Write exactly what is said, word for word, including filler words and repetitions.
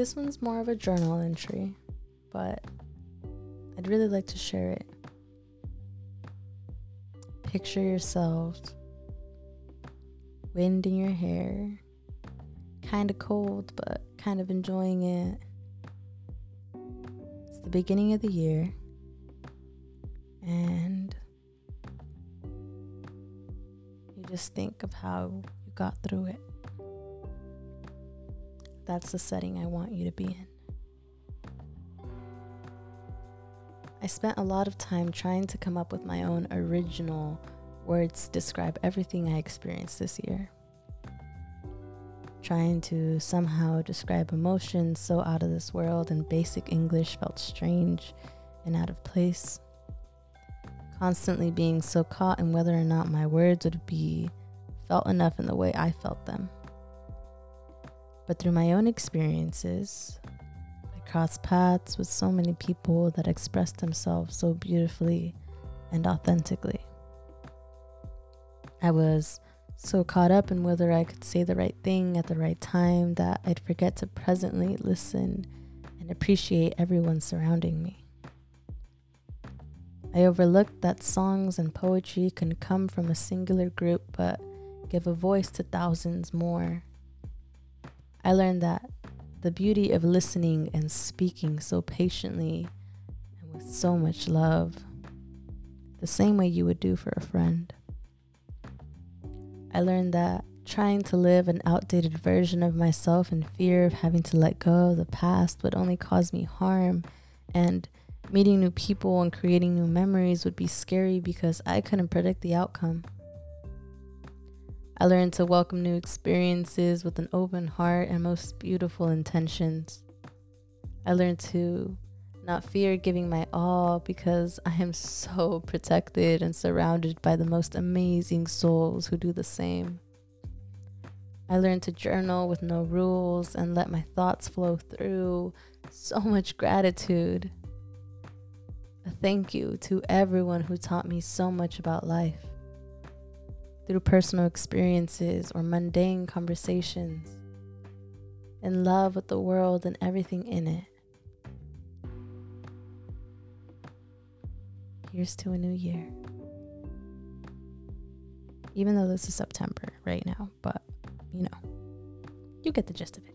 this one's more of a journal entry, but I'd really like to share it. Picture yourselves, wind in your hair, kind of cold, but kind of enjoying it. It's the beginning of the year, and you just think of how you got through it. That's the setting I want you to be in. I spent a lot of time trying to come up with my own original words to describe everything I experienced this year. Trying to somehow describe emotions so out of this world and basic English felt strange and out of place. Constantly being so caught in whether or not my words would be felt enough in the way I felt them. But through my own experiences, I crossed paths with so many people that expressed themselves so beautifully and authentically. I was so caught up in whether I could say the right thing at the right time that I'd forget to presently listen and appreciate everyone surrounding me. I overlooked that songs and poetry can come from a singular group but give a voice to thousands more. I learned that the beauty of listening and speaking so patiently and with so much love, the same way you would do for a friend. I learned that trying to live an outdated version of myself in fear of having to let go of the past would only cause me harm, and meeting new people and creating new memories would be scary because I couldn't predict the outcome. I learned to welcome new experiences with an open heart and most beautiful intentions. I learned to not fear giving my all because I am so protected and surrounded by the most amazing souls who do the same. I learned to journal with no rules and let my thoughts flow through. So much gratitude. A thank you to everyone who taught me so much about life. Through personal experiences or mundane conversations, in love with the world and everything in it. Here's to a new year. Even though this is September right now, but you know, you get the gist of it.